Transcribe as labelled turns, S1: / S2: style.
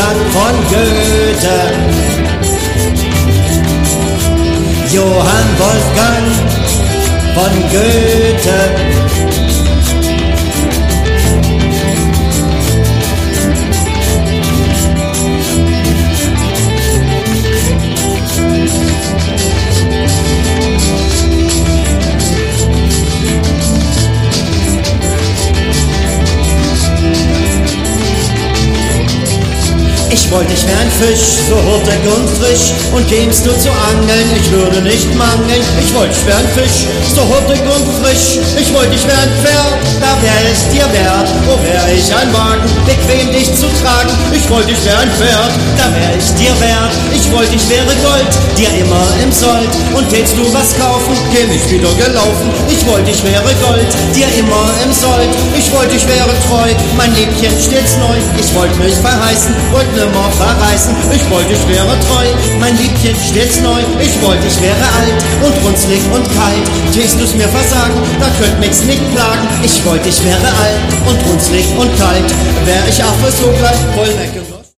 S1: Zitat von Goethe. Johann Wolfgang von Goethe. Ich wollte, ich wär ein Fisch, so hurtig und frisch, und gingst du zu angeln, ich würde nicht mangeln. Ich wollte, ich wär ein Fisch, so hurtig und frisch, ich wollte, ich wär ein Pferd, da wär es dir wert. Wo wär ich ein Wagen, bequem dich zu tragen? Ich wollte, ich wär ein Pferd, da wär ich dir wert. Ich wollte, ich wäre Gold, dir immer im Sold, und tätst du was kaufen, käm ich wieder gelaufen. Ich wollte, ich wäre Gold, dir immer im Sold. Ich wollte, ich wäre treu, mein Liebchen stets neu. Ich wollte mich verheißen, wollte nimmer verreißen. Ich wollte, ich wäre treu, mein Liebchen stets neu. Ich wollte, ich wäre alt und runzlig und kalt. Tätst du's mir versagen, da könnt mich's nicht plagen. Ich wollte, ich wäre alt und runzlig und kalt. Wär ich Affe, so gleich Wollnecke.